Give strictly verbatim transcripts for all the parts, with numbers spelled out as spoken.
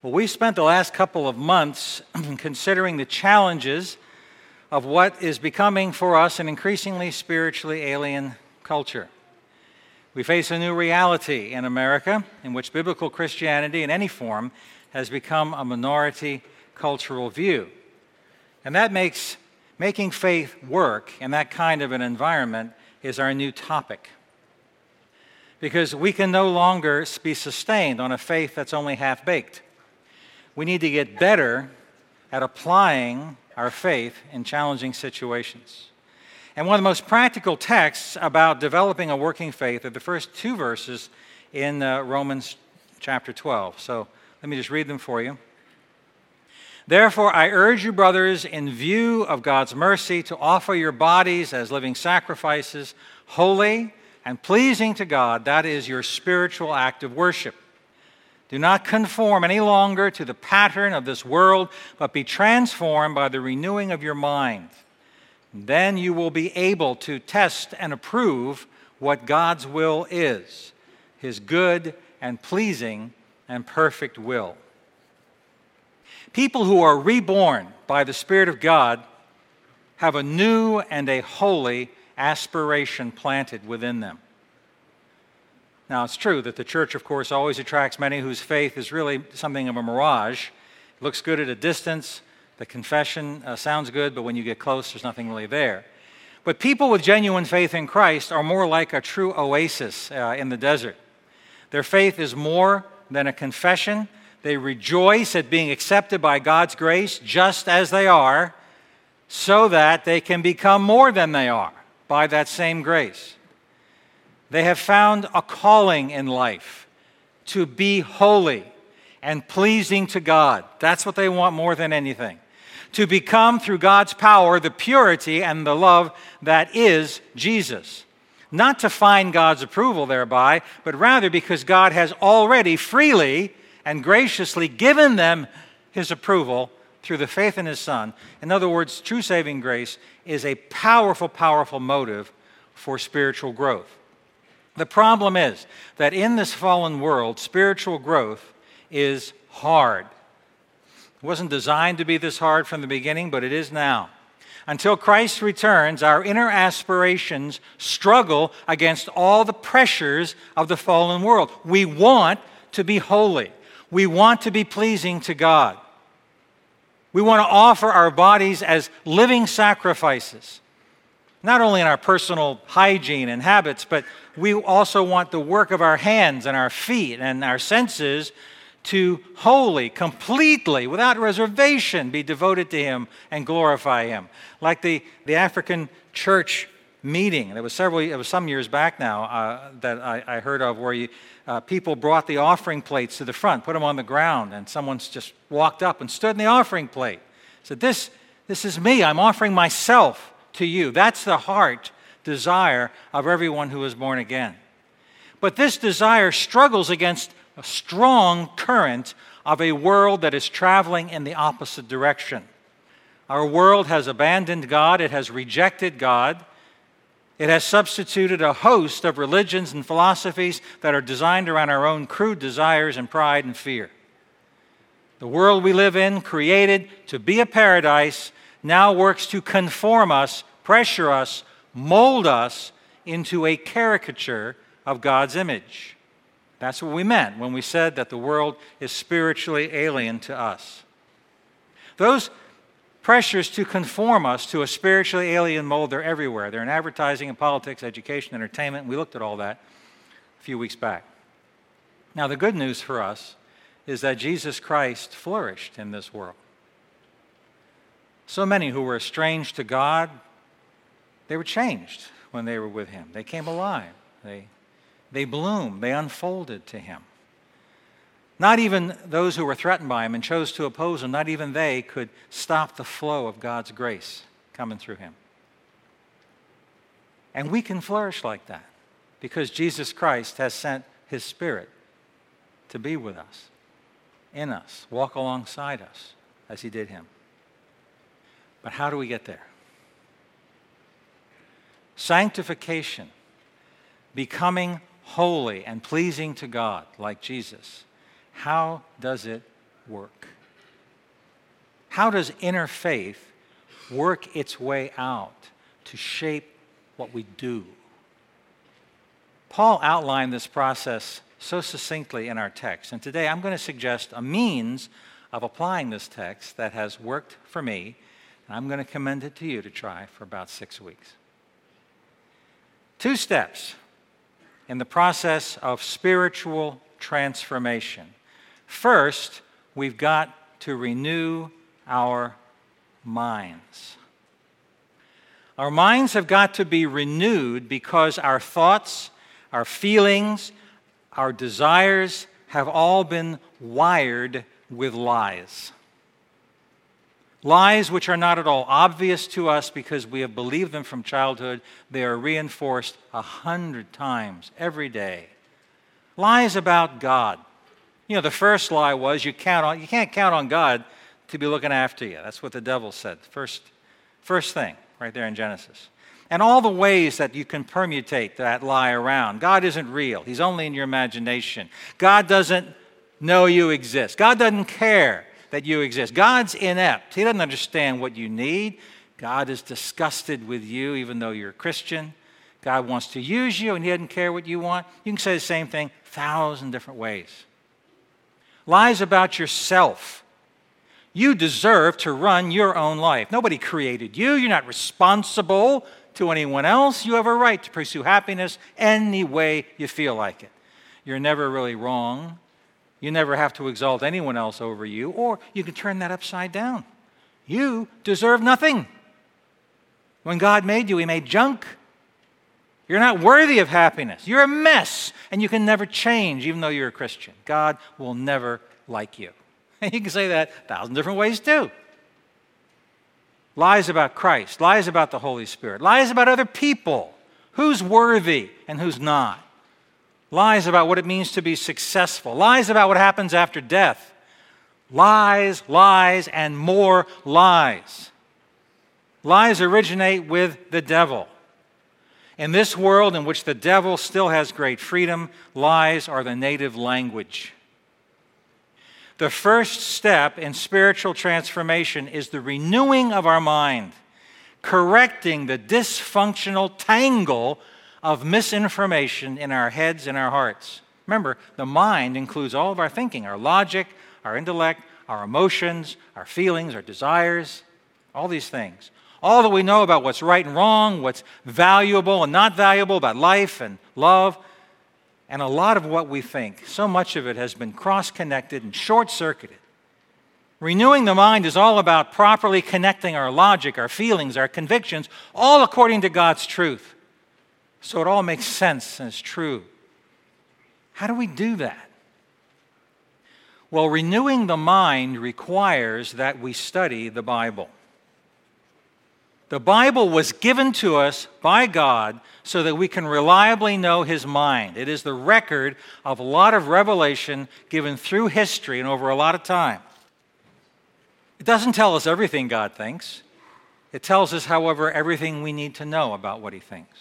Well, we spent the last couple of months considering the challenges of what is becoming for us an increasingly spiritually alien culture. We face a new reality in America in which biblical Christianity in any form has become a minority cultural view. And that makes making faith work in that kind of an environment is our new topic. Because we can no longer be sustained on a faith that's only half-baked. We need to get better at applying our faith in challenging situations. And one of the most practical texts about developing a working faith are the first two verses in uh, Romans chapter twelve. So let me just read them for you. Therefore, I urge you, brothers, in view of God's mercy, to offer your bodies as living sacrifices, holy and pleasing to God. That is your spiritual act of worship. Do not conform any longer to the pattern of this world, but be transformed by the renewing of your mind. Then you will be able to test and approve what God's will is, His good and pleasing and perfect will. People who are reborn by the Spirit of God have a new and a holy aspiration planted within them. Now, it's true that the church, of course, always attracts many whose faith is really something of a mirage. It looks good at a distance. The confession uh, sounds good, but when you get close, there's nothing really there. But people with genuine faith in Christ are more like a true oasis uh, in the desert. Their faith is more than a confession. They rejoice at being accepted by God's grace just as they are, so that they can become more than they are by that same grace. They have found a calling in life to be holy and pleasing to God. That's what they want more than anything. To become, through God's power, the purity and the love that is Jesus. Not to find God's approval thereby, but rather because God has already freely and graciously given them His approval through the faith in His Son. In other words, true saving grace is a powerful, powerful motive for spiritual growth. The problem is that in this fallen world, spiritual growth is hard. It wasn't designed to be this hard from the beginning, but it is now. Until Christ returns, our inner aspirations struggle against all the pressures of the fallen world. We want to be holy. We want to be pleasing to God. We want to offer our bodies as living sacrifices, not only in our personal hygiene and habits, but we also want the work of our hands and our feet and our senses to wholly, completely, without reservation, be devoted to Him and glorify Him. Like the, the African church meeting, there was several, it was some years back now uh, that I, I heard of, where you, uh, people brought the offering plates to the front, put them on the ground, and someone's just walked up and stood in the offering plate. Said, this, this is me, I'm offering myself to you. That's the heart desire of everyone who is born again. But this desire struggles against a strong current of a world that is traveling in the opposite direction. Our world has abandoned God. It has rejected God. It has substituted a host of religions and philosophies that are designed around our own crude desires and pride and fear. The world we live in, created to be a paradise, now works to conform us, pressure us, mold us into a caricature of God's image. That's what we meant when we said that the world is spiritually alien to us. Those pressures to conform us to a spiritually alien mold, they're everywhere. They're in advertising and politics, education, entertainment. We looked at all that a few weeks back. Now, the good news for us is that Jesus Christ flourished in this world. So many who were estranged to God, they were changed when they were with Him. They came alive. They, they bloomed. They unfolded to Him. Not even those who were threatened by Him and chose to oppose Him, not even they could stop the flow of God's grace coming through Him. And we can flourish like that because Jesus Christ has sent His Spirit to be with us, in us, walk alongside us as He did Him. But how do we get there? Sanctification, becoming holy and pleasing to God like Jesus. How does it work? How does inner faith work its way out to shape what we do? Paul outlined this process so succinctly in our text, and today I'm going to suggest a means of applying this text that has worked for me, and I'm going to commend it to you to try for about six weeks. Two steps in the process of spiritual transformation. First, we've got to renew our minds. Our minds have got to be renewed because our thoughts, our feelings, our desires have all been wired with lies. Lies which are not at all obvious to us because we have believed them from childhood. They are reinforced a hundred times every day. Lies about God. You know, the first lie was you count on you can't count on God to be looking after you. That's what the devil said. First, first thing, right there in Genesis. And all the ways that you can permutate that lie around. God isn't real. He's only in your imagination. God doesn't know you exist. God doesn't care that you exist. God's inept. He doesn't understand what you need. God is disgusted with you even though you're a Christian. God wants to use you and he doesn't care what you want. You can say the same thing a thousand different ways. Lies about yourself. You deserve to run your own life. Nobody created you. You're not responsible to anyone else. You have a right to pursue happiness any way you feel like it. You're never really wrong. You never have to exalt anyone else over you, or you can turn that upside down. You deserve nothing. When God made you, he made junk. You're not worthy of happiness. You're a mess, and you can never change even though you're a Christian. God will never like you. And you can say that a thousand different ways too. Lies about Christ, lies about the Holy Spirit, lies about other people, who's worthy and who's not. Lies about what it means to be successful, lies about what happens after death. Lies, lies, and more lies. Lies originate with the devil. In this world in which the devil still has great freedom, lies are the native language. The first step in spiritual transformation is the renewing of our mind, correcting the dysfunctional tangle of misinformation in our heads and our hearts. Remember, the mind includes all of our thinking, our logic, our intellect, our emotions, our feelings, our desires, all these things. All that we know about what's right and wrong, what's valuable and not valuable, about life and love. And a lot of what we think, so much of it has been cross-connected and short-circuited. Renewing the mind is all about properly connecting our logic, our feelings, our convictions, all according to God's truth. So it all makes sense and is true. How do we do that? Well, renewing the mind requires that we study the Bible. The Bible was given to us by God so that we can reliably know his mind. It is the record of a lot of revelation given through history and over a lot of time. It doesn't tell us everything God thinks. It tells us, however, everything we need to know about what he thinks.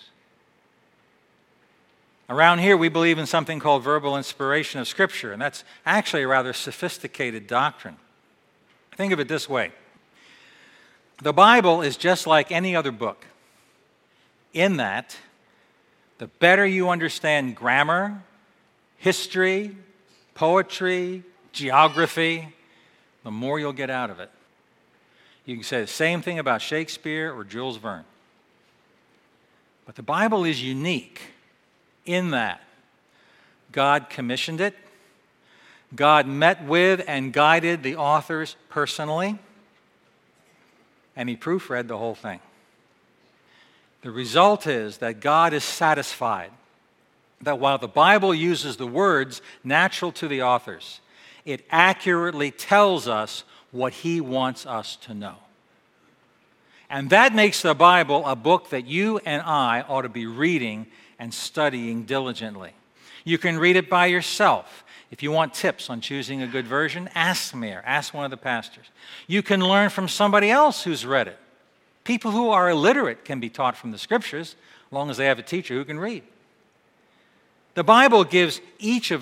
Around here, we believe in something called verbal inspiration of Scripture, and that's actually a rather sophisticated doctrine. Think of it this way. The Bible is just like any other book, in that the better you understand grammar, history, poetry, geography, the more you'll get out of it. You can say the same thing about Shakespeare or Jules Verne. But the Bible is unique in that God commissioned it, God met with and guided the authors personally, and he proofread the whole thing. The result is that God is satisfied that while the Bible uses the words natural to the authors, it accurately tells us what he wants us to know. And that makes the Bible a book that you and I ought to be reading and studying diligently. You can read it by yourself. If you want tips on choosing a good version, ask me or ask one of the pastors. You can learn from somebody else who's read it. People who are illiterate can be taught from the Scriptures, as long as they have a teacher who can read. The Bible gives each of us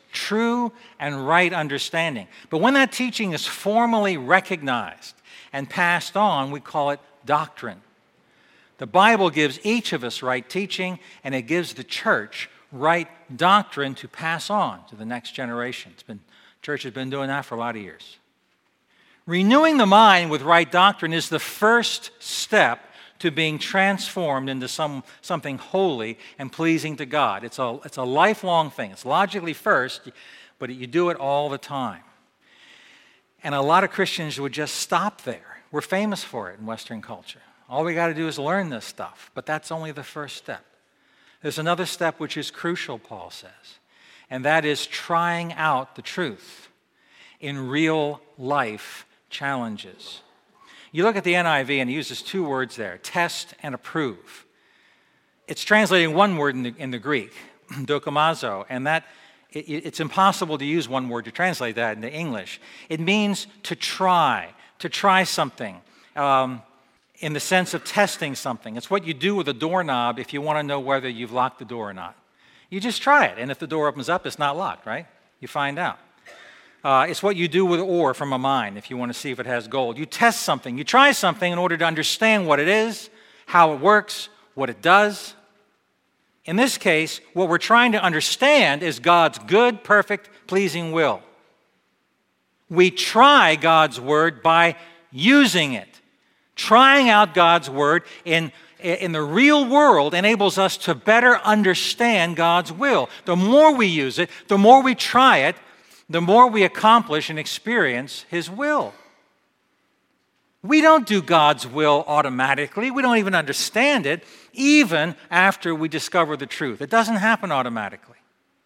true and right understanding. But when that teaching is formally recognized and passed on, we call it doctrine. The Bible gives each of us right teaching, and it gives the church right doctrine to pass on to the next generation. It's been, the church has been doing that for a lot of years. Renewing the mind with right doctrine is the first step to being transformed into some, something holy and pleasing to God. It's a, it's a lifelong thing. It's logically first, but you do it all the time. And a lot of Christians would just stop there. We're famous for it in Western culture. All we got to do is learn this stuff, but that's only the first step. There's another step which is crucial, Paul says, and that is trying out the truth in real life challenges. You look at the N I V and it uses two words there, test and approve. It's translating one word in the, in the Greek, dokimazo, and that it, it's impossible to use one word to translate that into English. It means to try, to try something. Um, in the sense of testing something. It's what you do with a doorknob if you want to know whether you've locked the door or not. You just try it, and if the door opens up, it's not locked, right? You find out. Uh, it's what you do with ore from a mine if you want to see if it has gold. You test something. You try something in order to understand what it is, how it works, what it does. In this case, what we're trying to understand is God's good, perfect, pleasing will. We try God's word by using it. Trying out God's word in, in the real world enables us to better understand God's will. The more we use it, the more we try it, the more we accomplish and experience His will. We don't do God's will automatically. We don't even understand it, even after we discover the truth. It doesn't happen automatically.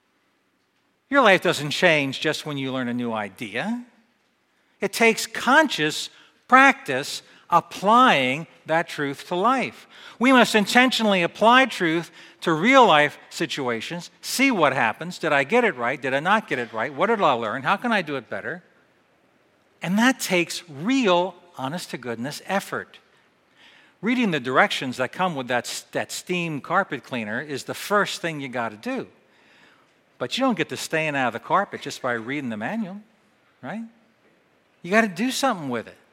Your life doesn't change just when you learn a new idea. It takes conscious practice applying that truth to life. We must intentionally apply truth to real life situations, see what happens. Did I get it right? Did I not get it right? What did I learn? How can I do it better? And that takes real, honest-to-goodness effort. Reading the directions that come with that, that steam carpet cleaner is the first thing you got to do. But you don't get to stain out of the carpet just by reading the manual, right? You got to do something with it.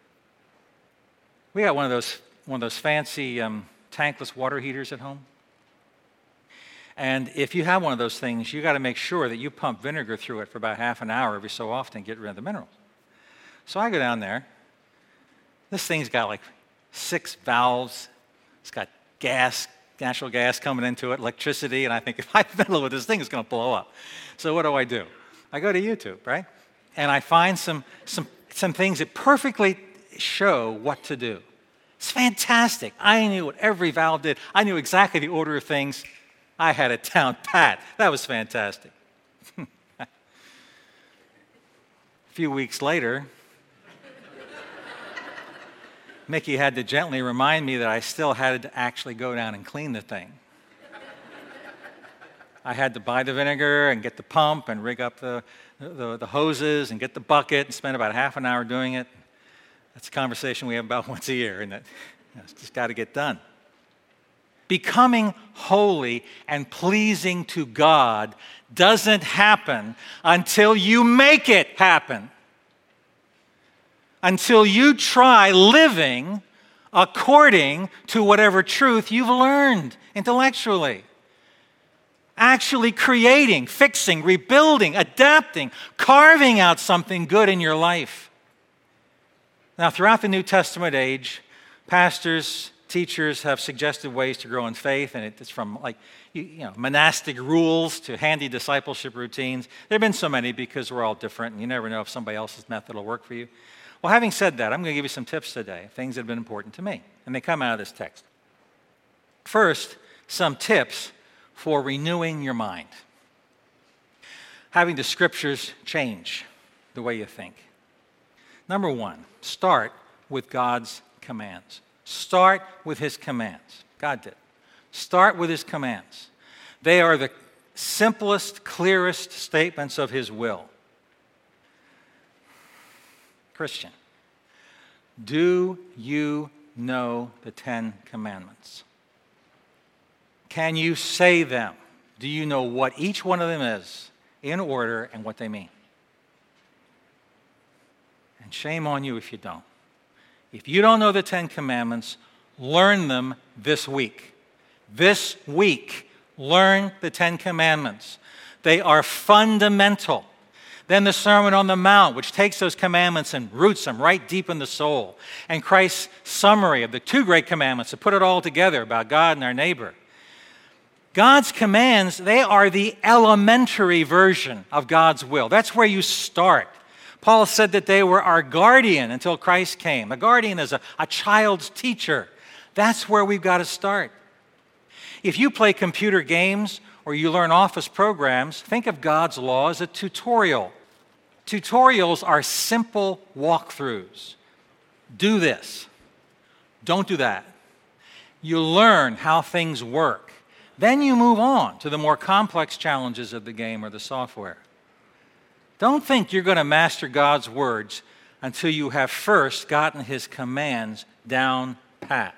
We got one of those one of those fancy um, tankless water heaters at home. And if you have one of those things, you got to make sure that you pump vinegar through it for about half an hour every so often, get rid of the minerals. So I go down there. This thing's got like six valves. It's got gas, natural gas coming into it, electricity, and I think if I fiddle with this thing, it's going to blow up. So what do I do? I go to YouTube, right? And I find some some some things that perfectly show what to do. It's fantastic. I knew what every valve did. I knew exactly the order of things. I had it down pat. That was fantastic. A few weeks later, Mickey had to gently remind me that I still had to actually go down and clean the thing. I had to buy the vinegar and get the pump and rig up the, the, the hoses and get the bucket and spend about half an hour doing it. That's a conversation we have about once a year, and that you know, it's just got to get done. Becoming holy and pleasing to God doesn't happen until you make it happen. Until you try living according to whatever truth you've learned intellectually. Actually creating, fixing, rebuilding, adapting, carving out something good in your life. Now, throughout the New Testament age, pastors, teachers have suggested ways to grow in faith, and it's from like you, you know monastic rules to handy discipleship routines. There have been so many because we're all different, and you never know if somebody else's method will work for you. Well, having said that, I'm going to give you some tips today, things that have been important to me, and they come out of this text. First, some tips for renewing your mind. Having the Scriptures change the way you think. Number one, start with God's commands. Start with His commands. God did. Start with His commands. They are the simplest, clearest statements of His will. Christian, do you know the Ten Commandments? Can you say them? Do you know what each one of them is? in order and what they mean. And shame on you if you don't. If you don't know the Ten Commandments, learn them this week. This week, learn the Ten Commandments. They are fundamental. Then the Sermon on the Mount, which takes those commandments and roots them right deep in the soul. And Christ's summary of the two great commandments to put it all together about God and our neighbor. God's commands, they are the elementary version of God's will. That's where you start. Paul said that they were our guardian until Christ came. A guardian is a, a child's teacher. That's where we've got to start. If you play computer games or you learn office programs, think of God's law as a tutorial. Tutorials are simple walkthroughs. Do this. Don't do that. You learn how things work. Then you move on to the more complex challenges of the game or the software. Don't think you're going to master God's words until you have first gotten His commands down pat.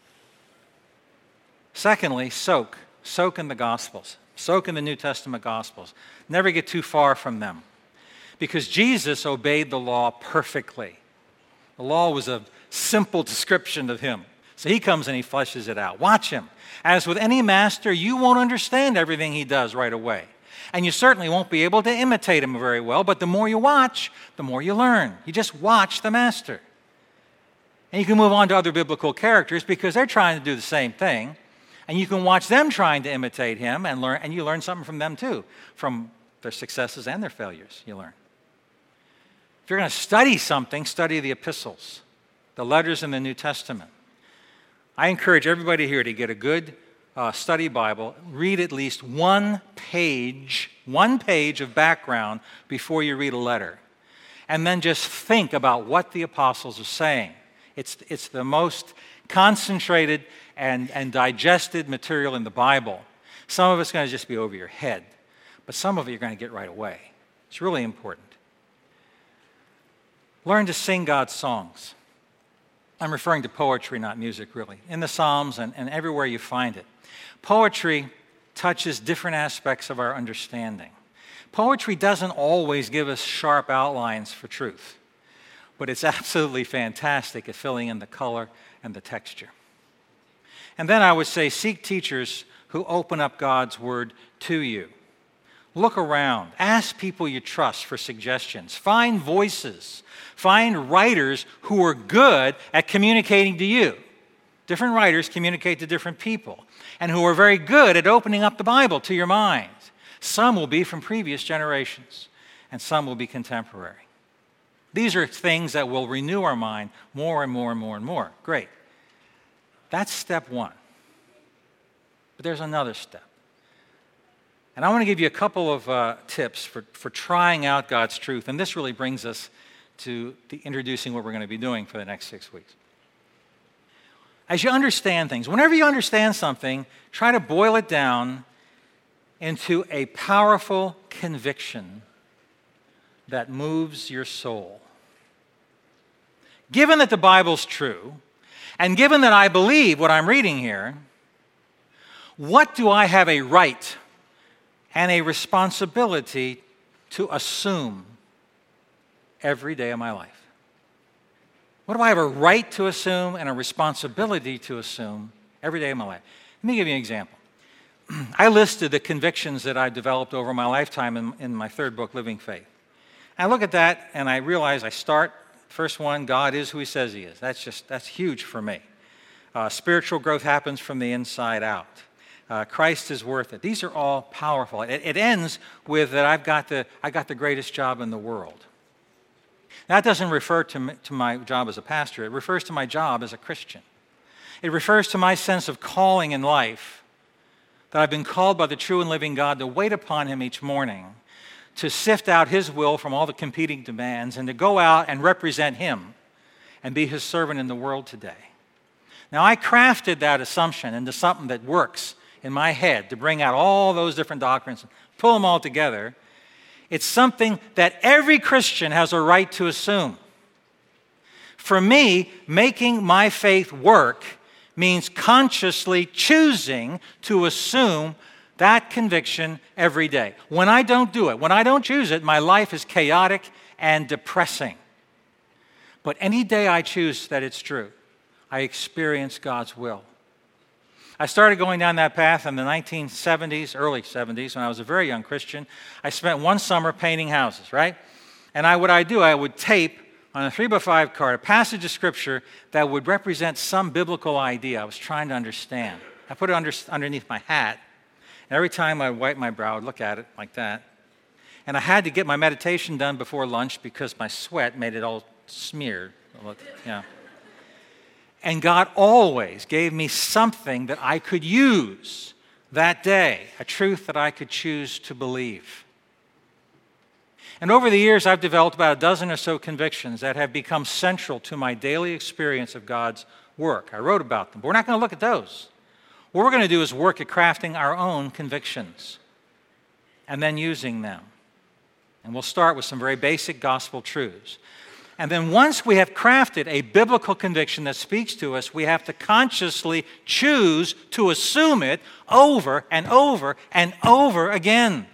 Secondly, soak. Soak in the Gospels. Soak in the New Testament Gospels. Never get too far from them. Because Jesus obeyed the law perfectly. The law was a simple description of Him. So He comes and He fleshes it out. Watch Him. As with any master, you won't understand everything He does right away. And you certainly won't be able to imitate Him very well, but the more you watch, the more you learn. You just watch the master. And you can move on to other biblical characters because they're trying to do the same thing. And you can watch them trying to imitate Him and learn, and you learn something from them too, from their successes and their failures, you learn. If you're going to study something, study the epistles, the letters in the New Testament. I encourage everybody here to get a good uh, study Bible, read at least one page, one page of background before you read a letter. And then just think about what the apostles are saying. It's, it's the most concentrated and, and digested material in the Bible. Some of it's going to just be over your head, but some of it you're going to get right away. It's really important. Learn to sing God's songs. I'm referring to poetry, not music, really, in the Psalms and, and everywhere you find it. Poetry touches different aspects of our understanding. Poetry doesn't always give us sharp outlines for truth, but it's absolutely fantastic at filling in the color and the texture. And then I would say, seek teachers who open up God's Word to you. Look around. Ask people you trust for suggestions. Find voices. Find writers who are good at communicating to you. Different writers communicate to different people and who are very good at opening up the Bible to your mind. Some will be from previous generations and some will be contemporary. These are things that will renew our mind more and more and more and more. Great. That's step one. But there's another step. And I want to give you a couple of uh, tips for, for trying out God's truth. And this really brings us to the introducing what we're going to be doing for the next six weeks. As you understand things, whenever you understand something, try to boil it down into a powerful conviction that moves your soul. Given that the Bible's true, and given that I believe what I'm reading here, what do I have a right and a responsibility to assume every day of my life? What do I have a right to assume and a responsibility to assume every day of my life? Let me give you an example. I listed the convictions that I've developed over my lifetime in, in my third book, Living Faith. I look at that and I realize I start, first one, God is who He says He is. That's just, that's huge for me. Uh, spiritual growth happens from the inside out. Uh, Christ is worth it. These are all powerful. It, it ends with that I've got the, I got the greatest job in the world. That doesn't refer to, me, to my job as a pastor. It refers to my job as a Christian. It refers to my sense of calling in life, that I've been called by the true and living God to wait upon Him each morning, to sift out His will from all the competing demands, and to go out and represent Him and be His servant in the world today. Now, I crafted that assumption into something that works in my head to bring out all those different doctrines and pull them all together. It's something that every Christian has a right to assume. For me, making my faith work means consciously choosing to assume that conviction every day. When I don't do it, when I don't choose it, my life is chaotic and depressing. But any day I choose that it's true, I experience God's will. I started going down that path in the nineteen seventies, early seventies, when I was a very young Christian. I spent one summer painting houses, right? And I, what I do, I would tape on a three by five card a passage of Scripture that would represent some biblical idea I was trying to understand. I put it under, underneath my hat, and every time I would wipe my brow, I would look at it like that. And I had to get my meditation done before lunch because my sweat made it all smeared. Yeah. And God always gave me something that I could use that day, a truth that I could choose to believe. And over the years, I've developed about a dozen or so convictions that have become central to my daily experience of God's work. I wrote about them, but we're not going to look at those. What we're going to do is work at crafting our own convictions and then using them. And we'll start with some very basic gospel truths. And then once we have crafted a biblical conviction that speaks to us, we have to consciously choose to assume it over and over and over again.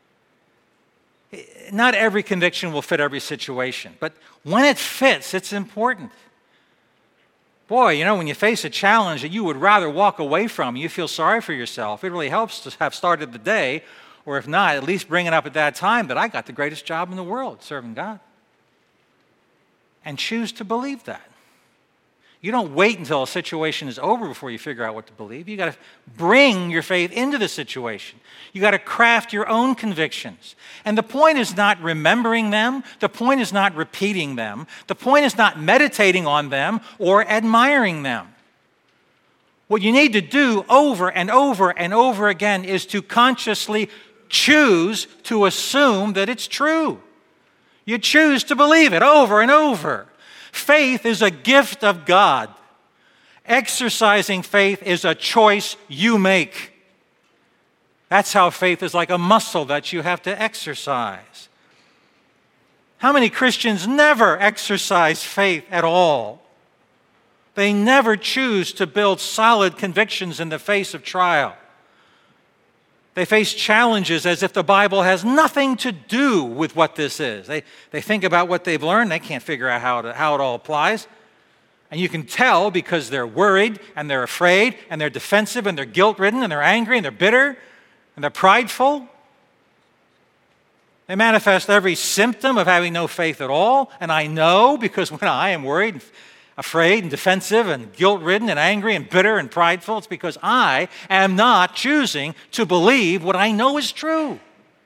Not every conviction will fit every situation, but when it fits, it's important. Boy, you know, when you face a challenge that you would rather walk away from, you feel sorry for yourself. It really helps to have started the day, or if not, at least bring it up at that time that I got the greatest job in the world, serving God. And choose to believe that. You don't wait until a situation is over before you figure out what to believe. You got to bring your faith into the situation. You got to craft your own convictions. And the point is not remembering them. The point is not repeating them. The point is not meditating on them or admiring them. What you need to do over and over and over again is to consciously choose to assume that it's true. You choose to believe it over and over. Faith is a gift of God. Exercising faith is a choice you make. That's how faith is like a muscle that you have to exercise. How many Christians never exercise faith at all? They never choose to build solid convictions in the face of trial. They face challenges as if the Bible has nothing to do with what this is. They, they think about what they've learned. They can't figure out how, to, how it all applies. And you can tell because they're worried and they're afraid and they're defensive and they're guilt-ridden and they're angry and they're bitter and they're prideful. They manifest every symptom of having no faith at all. And I know because when I am worried and afraid and defensive and guilt-ridden and angry and bitter and prideful, it's because I am not choosing to believe what I know is true.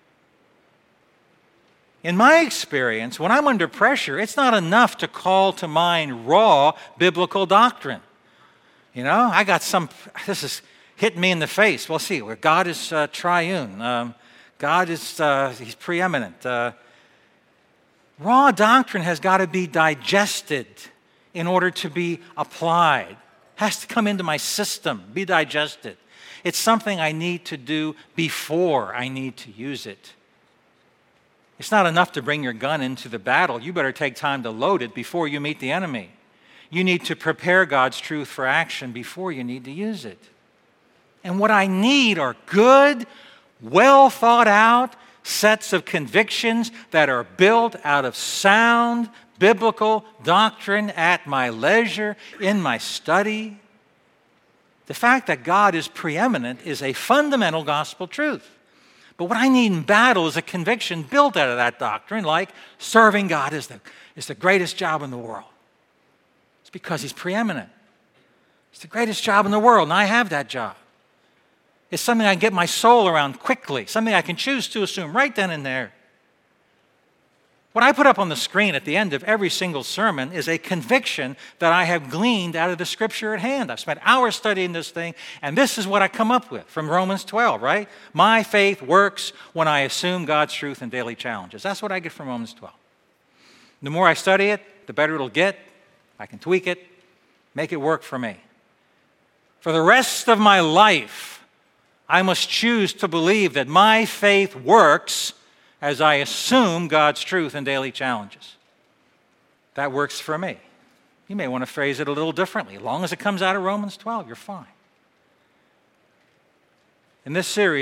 In my experience, when I'm under pressure, it's not enough to call to mind raw biblical doctrine. You know, I got some, this is hitting me in the face. Well, see, where God is uh, triune. Um, God is, uh, he's preeminent. Uh, raw doctrine has got to be digested in order to be applied. It has to come into my system, be digested. It's something I need to do before I need to use it. It's not enough to bring your gun into the battle. You better take time to load it before you meet the enemy. You need to prepare God's truth for action before you need to use it. And what I need are good, well thought out sets of convictions that are built out of sound biblical doctrine at my leisure, in my study. The fact that God is preeminent is a fundamental gospel truth. But what I need in battle is a conviction built out of that doctrine, like serving God is the, is the greatest job in the world. It's because he's preeminent. It's the greatest job in the world, and I have that job. It's something I can get my soul around quickly, something I can choose to assume right then and there. What I put up on the screen at the end of every single sermon is a conviction that I have gleaned out of the Scripture at hand. I've spent hours studying this thing, and this is what I come up with from Romans twelve, right? My faith works when I assume God's truth in daily challenges. That's what I get from Romans twelve. The more I study it, the better it'll get. I can tweak it, make it work for me. For the rest of my life, I must choose to believe that my faith works as I assume God's truth in daily challenges. That works for me. You may want to phrase it a little differently. As long as it comes out of Romans twelve, you're fine. In this series,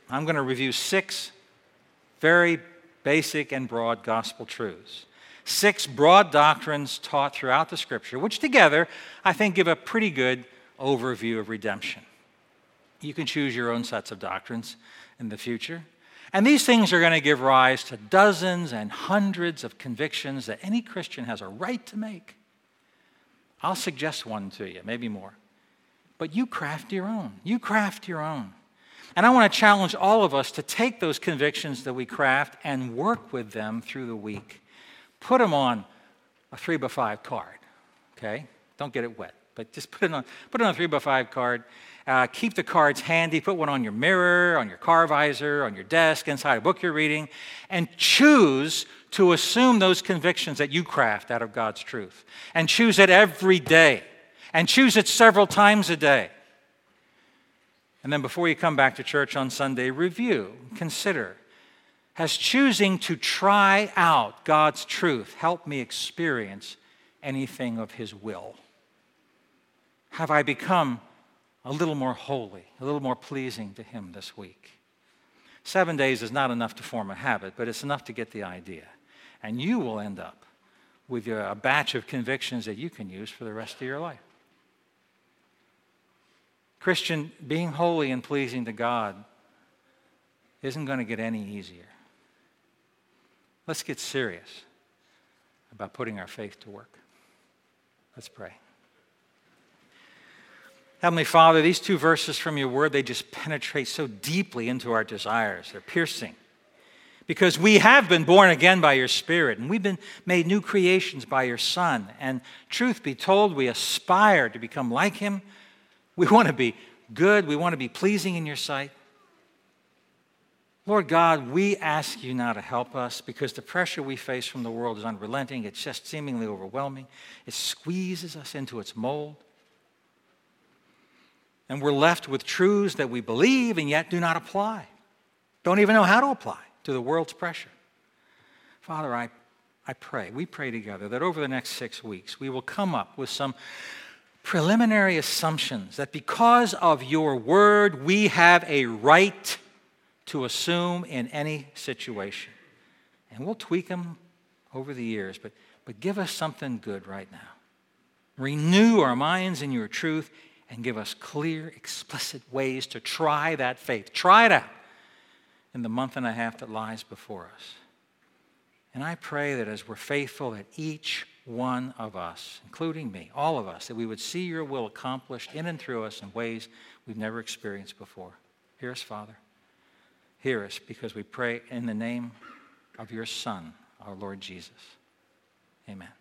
I'm going to review six very basic and broad gospel truths. Six broad doctrines taught throughout the Scripture, which together, I think, give a pretty good overview of redemption. You can choose your own sets of doctrines in the future. And these things are going to give rise to dozens and hundreds of convictions that any Christian has a right to make. I'll suggest one to you, maybe more. But you craft your own. You craft your own. And I want to challenge all of us to take those convictions that we craft and work with them through the week. Put them on a three by five card, okay? Don't get it wet, but just put it on, put it on a three by five card. Uh, keep the cards handy. Put one on your mirror, on your car visor, on your desk, inside a book you're reading, and choose to assume those convictions that you craft out of God's truth. And choose it every day. And choose it several times a day. And then before you come back to church on Sunday, review, consider, has choosing to try out God's truth helped me experience anything of His will? Have I become a little more holy, a little more pleasing to Him this week? Seven days is not enough to form a habit, but it's enough to get the idea. And you will end up with a batch of convictions that you can use for the rest of your life. Christian, being holy and pleasing to God isn't going to get any easier. Let's get serious about putting our faith to work. Let's pray. Heavenly Father, these two verses from your word, they just penetrate so deeply into our desires. They're piercing. Because we have been born again by your Spirit, and we've been made new creations by your Son. And truth be told, we aspire to become like Him. We want to be good. We want to be pleasing in your sight. Lord God, we ask you now to help us because the pressure we face from the world is unrelenting. It's just seemingly overwhelming. It squeezes us into its mold. And we're left with truths that we believe and yet do not apply. Don't even know how to apply to the world's pressure. Father, I, I pray, we pray together that over the next six weeks we will come up with some preliminary assumptions that because of your word, we have a right to assume in any situation. And we'll tweak them over the years, but, but give us something good right now. Renew our minds in your truth and give us clear, explicit ways to try that faith. Try it out in the month and a half that lies before us. And I pray that as we're faithful, that each one of us, including me, all of us, that we would see your will accomplished in and through us in ways we've never experienced before. Hear us, Father. Hear us, because we pray in the name of your Son, our Lord Jesus. Amen.